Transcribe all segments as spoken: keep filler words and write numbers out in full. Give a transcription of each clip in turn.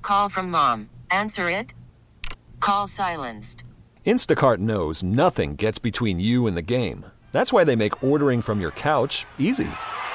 Call from mom. Answer it. Call silenced. Instacart knows nothing gets between you and the game. That's why they make ordering from your couch easy.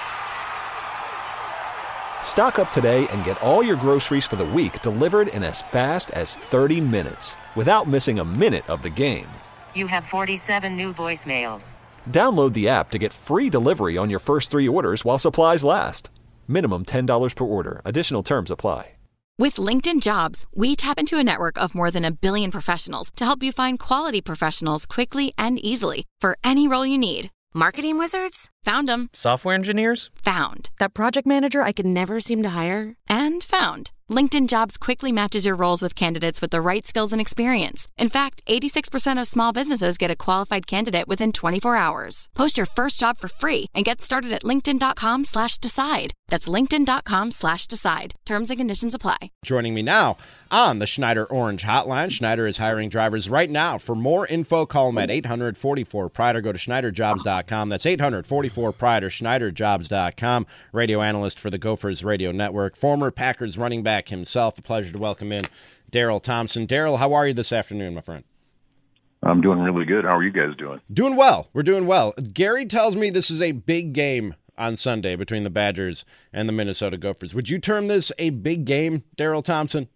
Stock up today and get all your groceries for the week delivered in as fast as thirty minutes without missing a minute of the game. You have forty-seven new voicemails. Download the app to get free delivery on your first three orders while supplies last. Minimum ten dollars per order. Additional terms apply. With LinkedIn Jobs, we tap into a network of more than a billion professionals to help you find quality professionals quickly and easily for any role you need. Marketing wizards? Found them. Software engineers? Found. That project manager I could never seem to hire? And found. LinkedIn Jobs quickly matches your roles with candidates with the right skills and experience. In fact, eighty-six percent of small businesses get a qualified candidate within twenty-four hours. Post your first job for free and get started at linkedin.com slash decide. That's linkedin.com slash decide. Terms and conditions apply. Joining me now on the Schneider Orange Hotline. Schneider is hiring drivers right now. For more info, call them at eight hundred forty-four Pride or go to schneider jobs dot com. That's eight hundred forty-four Pride or schneider jobs dot com. Radio analyst for the Gophers Radio Network. Former Packers running back himself. A pleasure to welcome in Daryl Thompson. Daryl, how are you this afternoon, my friend? I'm doing really good. How are you guys doing? Doing well. We're doing well. Gary tells me this is a big game on Sunday between the Badgers and the Minnesota Gophers. Would you term this a big game, Daryl Thompson?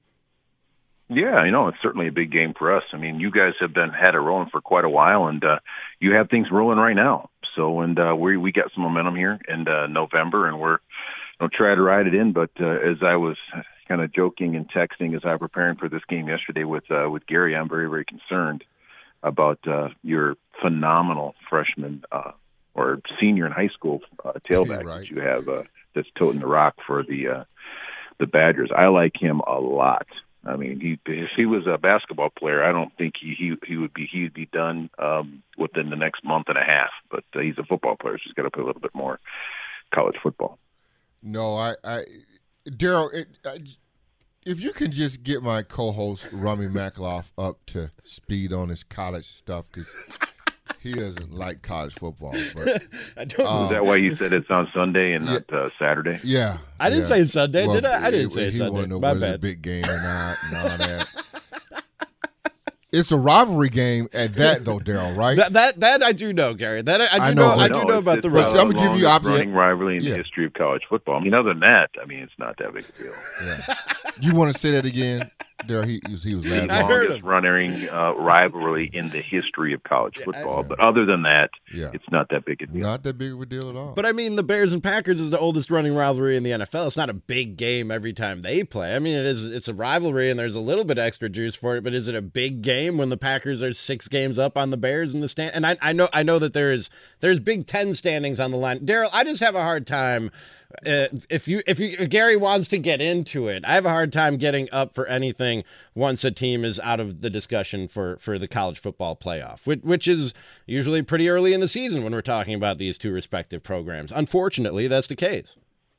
Yeah, you know, it's certainly a big game for us. I mean, you guys have been had it rolling for quite a while, and uh, you have things rolling right now. So, and uh, we we got some momentum here in uh, November, and we're going to try to ride it in. But uh, as I was kind of joking and texting as I was preparing for this game yesterday with uh, with Gary, I'm very, very concerned about uh, your phenomenal freshman uh, or senior in high school uh, tailback right. that you have uh, that's toting the rock for the uh, the Badgers. I like him a lot. I mean, he if he was a basketball player, I don't think he he, he would be he would be done um, within the next month and a half. But uh, he's a football player, so he's got to play a little bit more college football. No, I, I Daryl, if you can just get my co-host Rami Makloff up to speed on his college stuff, because he doesn't like college football. But, I don't. um, Is that why you said it's on Sunday and yeah. not uh, Saturday? Yeah, I didn't yeah. say Sunday, well, did I? I didn't it, say he Sunday. wanted to know My whether it's bad. a big game or not and all that. It's a rivalry game at that, though, Daryl. Right? That, that that I do know, Gary. That I, I do I know. know, I but- do No, know it's- about it's the probably But I'm the gonna give you longest opposite- running rivalry in Yeah. the history of college football. I mean, other than that, I mean, it's not that big a deal. Yeah. You want to say that again, Daryl? He, he was he was laughing. I heard Longest him. running uh, rivalry in the history of college Yeah, football. I- But other than that, Yeah, it's not that big a deal. not that big of a deal at all. But I mean, the Bears and Packers is the oldest running rivalry in the N F L. It's not a big game every time they play. I mean, it is. It's a rivalry, and there's a little bit extra juice for it. But is it a big game when the Packers are six games up on the Bears in the stand? And I, I know, I know that there is there's Big Ten standings on the line. Daryl, I just have a hard time. Uh, if you if you if Gary wants to get into it, I have a hard time getting up for anything once a team is out of the discussion for, for the college football playoff, which, which is usually pretty early in the season when we're talking about these two respective programs. Unfortunately, that's the case.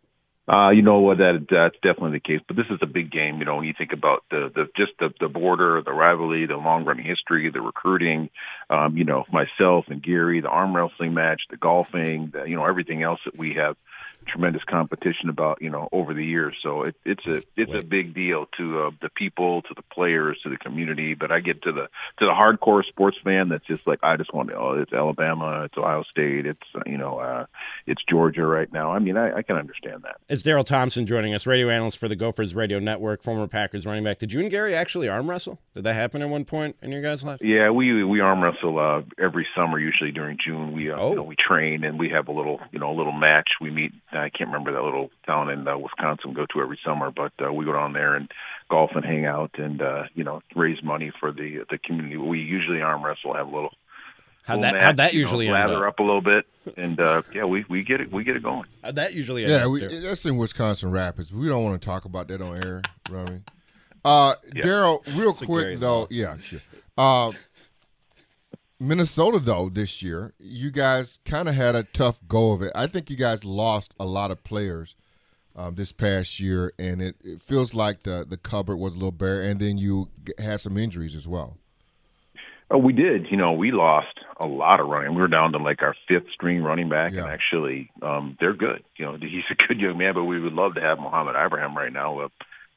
Uh, you know what? That that's definitely the case. But this is a big game. You know, when you think about the the just the the border, the rivalry, the long running history, the recruiting. Um, you know, myself and Gary, the arm wrestling match, the golfing, the, you know, everything else that we have tremendous competition about, you know, over the years. So it, it's a it's a big deal to uh, the people, to the players, to the community. But I get to the to the hardcore sports fan that's just like, I just want to. Oh, it's Alabama, it's Ohio State, it's uh, you know, uh, it's Georgia right now. I mean, I, I can understand that. It's Daryl Thompson joining us, radio analyst for the Gophers Radio Network, former Packers running back. Did you and Gary actually arm wrestle? Did that happen at one point in your guys' life? Yeah, we we arm wrestle uh, every summer. Usually during June, we uh, Oh. you know, we train and we have a little you know a little match. We meet. I can't remember that little town in uh, Wisconsin we go to every summer, but uh, we go down there and golf and hang out and uh, you know raise money for the the community. We usually arm wrestle, have a little. How'd little that match, how'd that you know, usually end lather up? up a little bit, and uh, yeah, we, we get it we get it going. How'd that usually end Yeah, up? we, Daryl? that's in Wisconsin Rapids. We don't want to talk about that on air, Rami. Uh, Yeah. Daryl, real It's a quick Gary though, law. yeah, sure. Uh, Minnesota though this year, you guys kind of had a tough go of it. I think you guys lost a lot of players um, this past year, and it, it feels like the the cupboard was a little bare. And then you g- had some injuries as well. Oh, we did. You know, we lost a lot of running. We were down to like our fifth string running back, Yeah. and actually, um, they're good. You know, he's a good young man, but we would love to have Mohamed Ibrahim right now. Uh,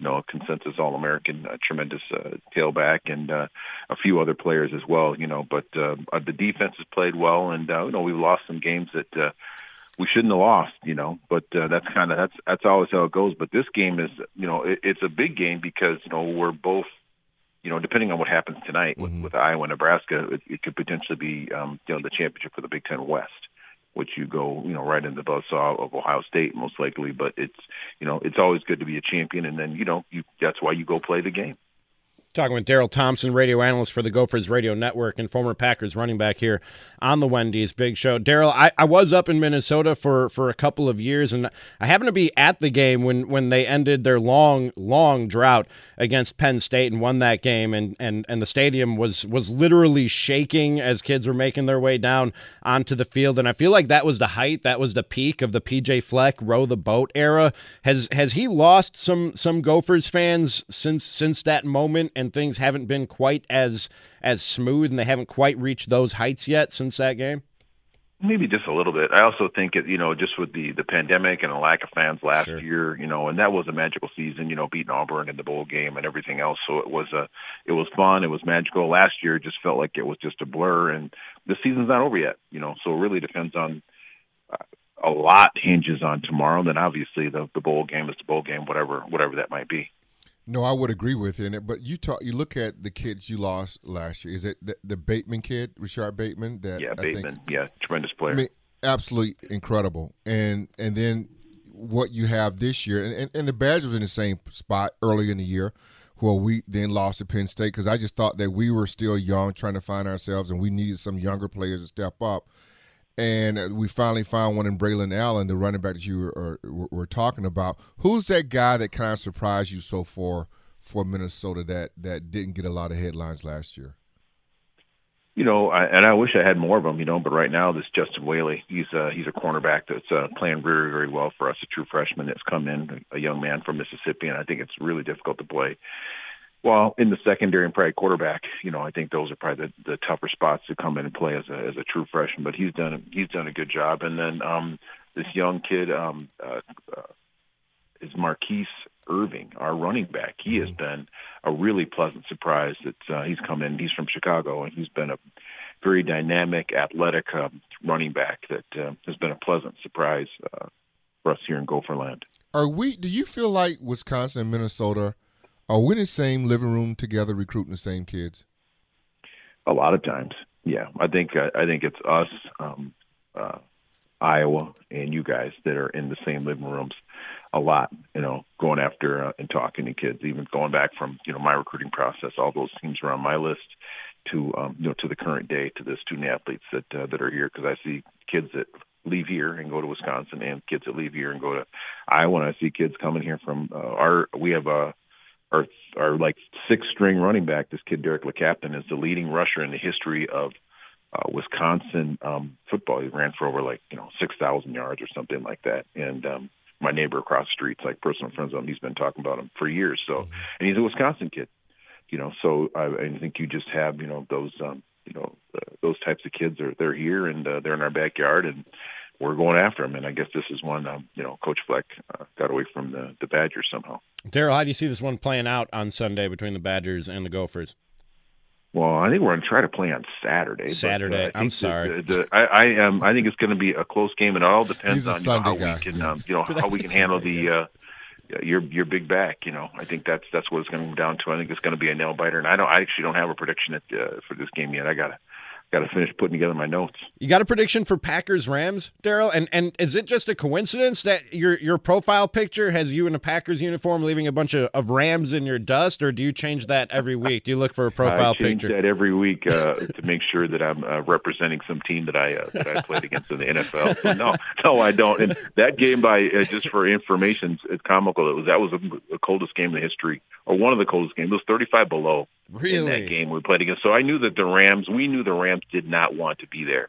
you know, a consensus All-American, uh, tremendous uh, tailback, and uh, a few other players as well, you know. But uh, the defense has played well, and, uh, you know, we've lost some games that uh, we shouldn't have lost, you know. But uh, that's kind of that's that's always how it goes. But this game is, you know, it, it's a big game because, you know, we're both, you know, depending on what happens tonight with, mm-hmm. with Iowa and Nebraska, it, it could potentially be, um, you know, the championship for the Big Ten West, which you go, you know, right in the buzzsaw of Ohio State most likely. But it's, you know, it's always good to be a champion, and then, you know, you that's why you go play the game. Talking with Daryl Thompson, radio analyst for the Gophers Radio Network and former Packers running back here on the Wendy's Big Show. Daryl, I, I was up in Minnesota for, for a couple of years, and I happened to be at the game when, when they ended their long, long drought against Penn State and won that game, and, and, and the stadium was, was literally shaking as kids were making their way down onto the field, and I feel like that was the height, that was the peak of the P J Fleck row the boat era. Has has he lost some some Gophers fans since since that moment, and things haven't been quite as as smooth, and they haven't quite reached those heights yet since that game? Maybe just a little bit. I also think, it, you know, just with the, the pandemic and a lack of fans last Sure. year, you know, and that was a magical season, you know, beating Auburn in the bowl game and everything else. So it was a, it was fun. It was magical. Last year it just felt like it was just a blur, and the season's not over yet, you know, so it really depends on, uh, a lot hinges on tomorrow. Then obviously the, the bowl game is the bowl game, whatever, whatever that might be. No, I would agree with you. But you talk, you look at the kids you lost last year. Is it the, the Bateman kid, Rashard Bateman? That yeah, I Bateman. Think, yeah, tremendous player. I mean, absolutely incredible. And and then what you have this year, and, and, and the Badgers was in the same spot early in the year, where we then lost to Penn State, because I just thought that we were still young, trying to find ourselves, and we needed some younger players to step up. And we finally found one in Braylon Allen, the running back that you were, were, were talking about. Who's that guy that kind of surprised you so far for Minnesota that, that didn't get a lot of headlines last year? You know, I, and I wish I had more of them, you know, but right now this Justin Whaley, he's a, he's a cornerback that's uh, playing very, very well for us, a true freshman that's come in, a young man from Mississippi, and I think it's really difficult to play. Well, in the secondary and probably quarterback, you know, I think those are probably the, the tougher spots to come in and play as a as a true freshman. But he's done he's done a good job. And then um, this young kid um, uh, uh, is Marquise Irving, our running back. He has been a really pleasant surprise. That uh, he's come in. He's from Chicago, and he's been a very dynamic, athletic uh, running back that uh, has been a pleasant surprise uh, for us here in Gopherland. Are we? Do you feel like Wisconsin and Minnesota are we in the same living room together, recruiting the same kids? A lot of times, yeah. I think uh, I think it's us, um, uh, Iowa, and you guys that are in the same living rooms a lot. You know, going after uh, and talking to kids, even going back from you know my recruiting process. All those teams are on my list to um, you know to the current day, to the student athletes that uh, that are here, because I see kids that leave here and go to Wisconsin, and kids that leave here and go to Iowa. And I see kids coming here from uh, our. We have a. Our, our like sixth string running back, this kid Derek LeCaptain, is the leading rusher in the history of uh, Wisconsin um, football. He ran for over like you know six thousand yards or something like that. And um, my neighbor across the street's like personal friends of him. He's been talking about him for years. So, and he's a Wisconsin kid, you know. So I, I think you just have you know those um, you know uh, those types of kids are they're here and uh, they're in our backyard, and we're going after them. And I guess this is one um, you know Coach Fleck uh, got away from the, the Badgers somehow. Daryl, how do you see this one playing out on Sunday between the Badgers and the Gophers? Well, I think we're going to try to play on Saturday. Saturday. But, uh, I'm sorry. The, the, I I, um, I think it's going to be a close game, and it all depends on you know, how guy. we can um, you know how we can handle the uh, your your big back. You know, I think that's that's what it's going to come down to. I think it's going to be a nail biter, and I don't. I actually don't have a prediction at, uh, for this game yet. I got to. Got to finish putting together my notes. You got a prediction for Packers-Rams, Daryl? And and is it just a coincidence that your your profile picture has you in a Packers uniform leaving a bunch of, of Rams in your dust, or do you change that every week? Do you look for a profile I change picture? that every week uh, to make sure that I'm uh, representing some team that I uh, that I played against in the N F L. So no, no, I don't. And that game, by uh, just for information, it's comical. It was that was the coldest game in the history, or one of the coldest games. It was thirty-five below. Really? In that game we played against. So I knew that the Rams, we knew the Rams did not want to be there.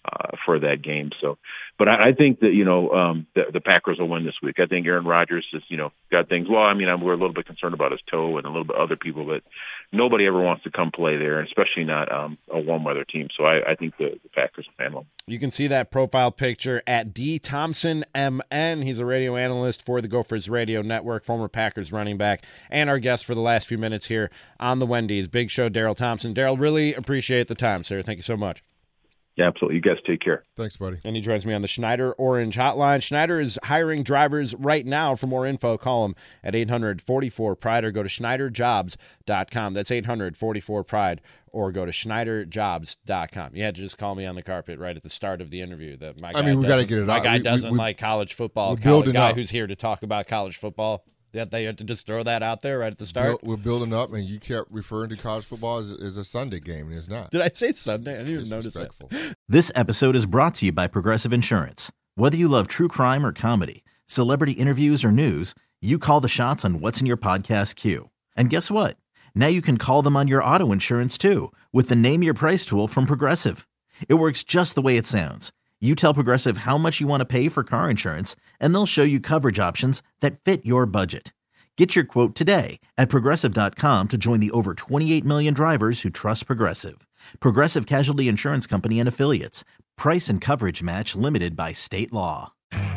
uh, for that game. So, but I, I think that, you know, um, the, the Packers will win this week. I think Aaron Rodgers has, you know, got things. Well, I mean, I'm, we're a little bit concerned about his toe and a little bit other people, but nobody ever wants to come play there, especially not um, a warm weather team. So I, I think the, the Packers will handle them. You can see that profile picture at D Thompson M N. He's a radio analyst for the Gophers Radio Network, former Packers running back, and our guest for the last few minutes here on the Wendy's Big Show, Daryl Thompson. Daryl, really appreciate the time, sir. Thank you so much. Yeah, absolutely. You guys take care. Thanks, buddy. And he joins me on the Schneider Orange Hotline. Schneider is hiring drivers right now. For more info, call him at eight hundred forty-four pride or go to schneider jobs dot com. That's eight hundred forty-four pride or go to schneider jobs dot com. You had to just call me on the carpet right at the start of the interview. That my guy I mean, we got to get it my out. guy we, doesn't we, like college football. We're College building guy up. who's here to talk about college football. That they had to just throw that out there right at the start. Build, we're building up, and you kept referring to college football as, as a Sunday game, and it's not. Did I say Sunday? I didn't even notice that. This episode is brought to you by Progressive Insurance. Whether you love true crime or comedy, celebrity interviews or news, you call the shots on what's in your podcast queue. And guess what? Now you can call them on your auto insurance too with the Name Your Price tool from Progressive. It works just the way it sounds. You tell Progressive how much you want to pay for car insurance, and they'll show you coverage options that fit your budget. Get your quote today at Progressive dot com to join the over twenty-eight million drivers who trust Progressive. Progressive Casualty Insurance Company and Affiliates. Price and coverage match limited by state law.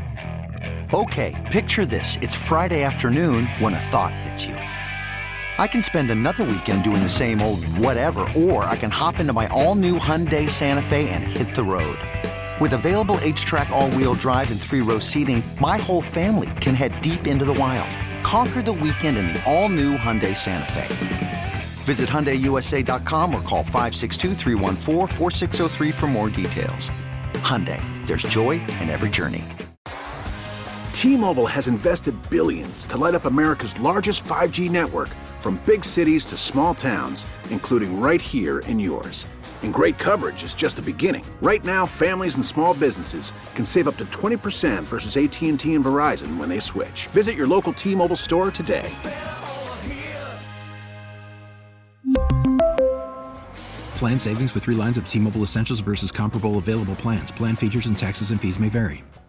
Okay, picture this. It's Friday afternoon when a thought hits you. I can spend another weekend doing the same old whatever, or I can hop into my all-new Hyundai Santa Fe and hit the road. With available H-Track all-wheel drive and three-row seating, my whole family can head deep into the wild. Conquer the weekend in the all-new Hyundai Santa Fe. Visit Hyundai U S A dot com or call five six two, three one four, four six zero three for more details. Hyundai, there's joy in every journey. T-Mobile has invested billions to light up America's largest five G network, from big cities to small towns, including right here in yours. And great coverage is just the beginning. Right now, families and small businesses can save up to twenty percent versus A T and T and Verizon when they switch. Visit your local T-Mobile store today. Plan savings with three lines of T-Mobile Essentials versus comparable available plans. Plan features and taxes and fees may vary.